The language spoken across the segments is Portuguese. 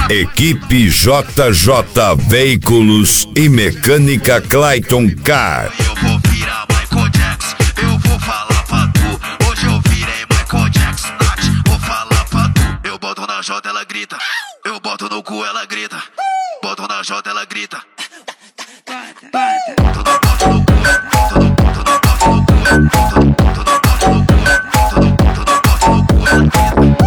Equipe JJ Veículos e Mecânica Clayton Car. Eu vou virar Michael Jackson, eu vou falar pra tu. Hoje eu virei Michael Jackson, Nath, vou falar pra tu. Eu boto na J, ela grita. Eu boto no cu, ela grita. Boto na J, ela grita. Boto no cu, boto no cu, boto no cu, boto no cu, boto no cu, boto no cu, ela grita.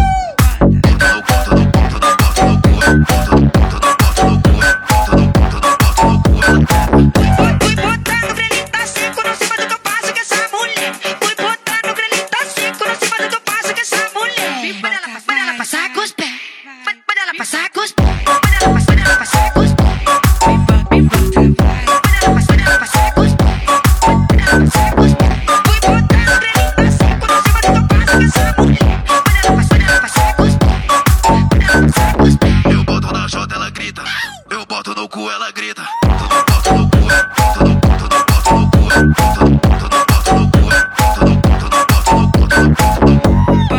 Eu boto na J, ela grita. Eu boto no cu, ela grita. Boto no cu, boto no cu, boto no cu, boto no cu, boto no cu, boto no cu, boto no cu.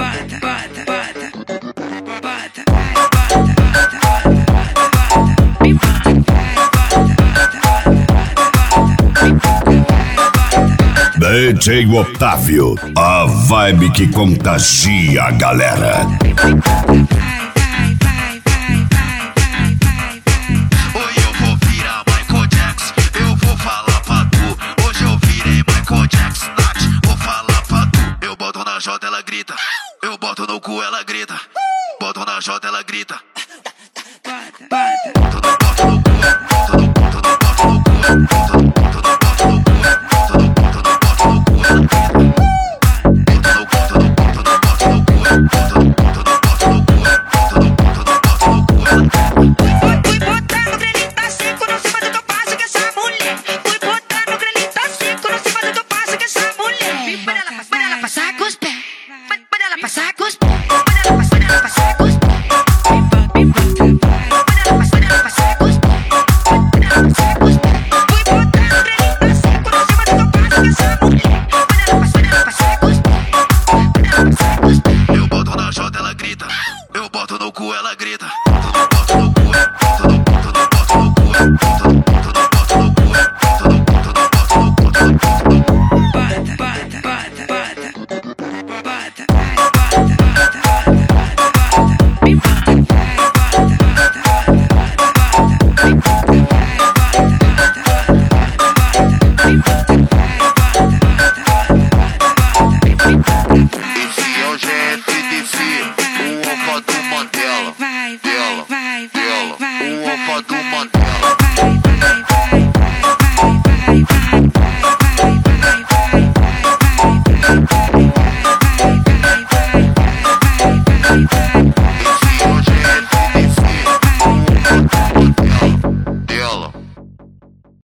DJ Otávio, a vibe que contagia a galera.